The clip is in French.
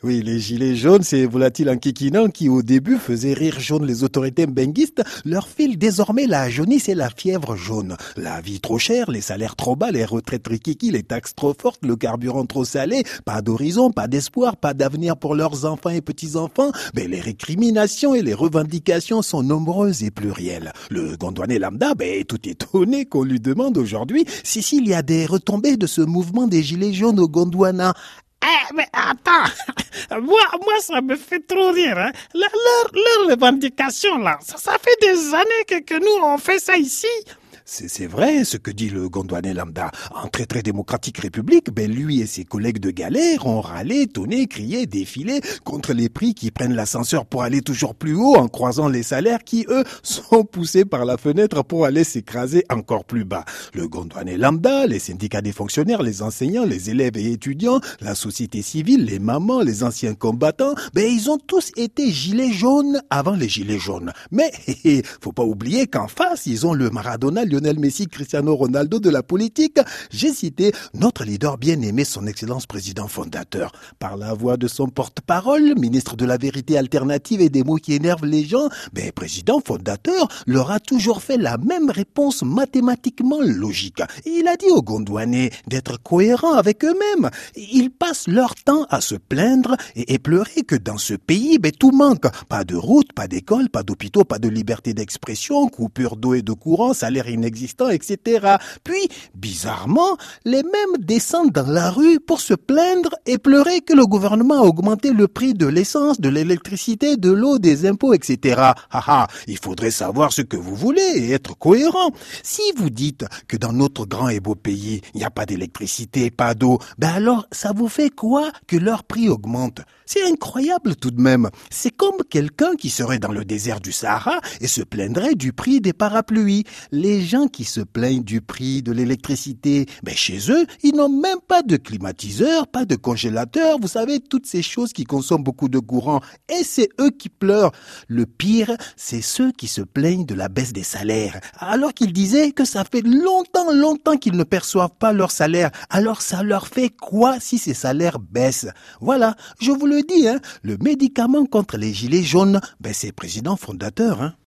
Oui, les gilets jaunes, ces volatiles enquiquinants qui au début faisaient rire jaune les autorités mbenguistes, leur file désormais la jaunisse et la fièvre jaune. La vie trop chère, les salaires trop bas, les retraites rikiki, les taxes trop fortes, le carburant trop salé, pas d'horizon, pas d'espoir, pas d'avenir pour leurs enfants et petits-enfants. Mais les récriminations et les revendications sont nombreuses et plurielles. Le Gondwanais lambda est tout étonné qu'on lui demande aujourd'hui s'il y a des retombées de ce mouvement des gilets jaunes au Gondwana. Mais attends, moi ça me fait trop rire. Hein. Leur revendication là, ça fait des années que nous on fait ça ici. C'est vrai ce que dit le Gondwanais lambda. En très démocratique république, lui et ses collègues de galère ont râlé, tonné, crié, défilé contre les prix qui prennent l'ascenseur pour aller toujours plus haut en croisant les salaires qui, eux, sont poussés par la fenêtre pour aller s'écraser encore plus bas. Le Gondwanais lambda, les syndicats des fonctionnaires, les enseignants, les élèves et étudiants, la société civile, les mamans, les anciens combattants, ils ont tous été gilets jaunes avant les gilets jaunes. Mais, faut pas oublier qu'en face, ils ont le Maradona, Lionel Messi, Cristiano Ronaldo de la politique. J'ai cité notre leader bien-aimé, son excellence président fondateur. Par la voix de son porte-parole, ministre de la vérité alternative et des mots qui énervent les gens, président fondateur leur a toujours fait la même réponse mathématiquement logique. Il a dit aux Gondwanais d'être cohérents avec eux-mêmes. Ils passent leur temps à se plaindre et pleurer que dans ce pays, tout manque. Pas de route, pas d'école, pas d'hôpitaux, pas de liberté d'expression, coupure d'eau et de courant, salaire inexistant, etc. Puis, bizarrement, les mêmes descendent dans la rue pour se plaindre et pleurer que le gouvernement a augmenté le prix de l'essence, de l'électricité, de l'eau, des impôts, etc. Il faudrait savoir ce que vous voulez et être cohérent. Si vous dites que dans notre grand et beau pays, il n'y a pas d'électricité, pas d'eau, alors ça vous fait quoi que leur prix augmente? C'est incroyable tout de même. C'est comme quelqu'un qui serait dans le désert du Sahara et se plaindrait du prix des parapluies. Les gens qui se plaignent du prix de l'électricité, chez eux, ils n'ont même pas de climatiseur, pas de congélateur, vous savez, toutes ces choses qui consomment beaucoup de courant. Et c'est eux qui pleurent. Le pire, c'est ceux qui se plaignent de la baisse des salaires. Alors qu'ils disaient que ça fait longtemps qu'ils ne perçoivent pas leur salaire. Alors ça leur fait quoi si ces salaires baissent? Voilà, je vous le dis, le médicament contre les gilets jaunes, c'est président fondateur.